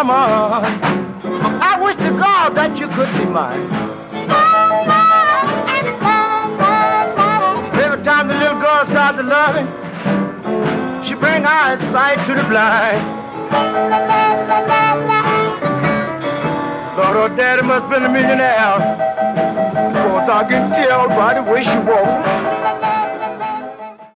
mama, I wish to God that you could see mine. Every time the little girl starts to loving, she bring eyesight to the blind. Thought her daddy must been a millionaire, 'cause I can tell by the way she walks.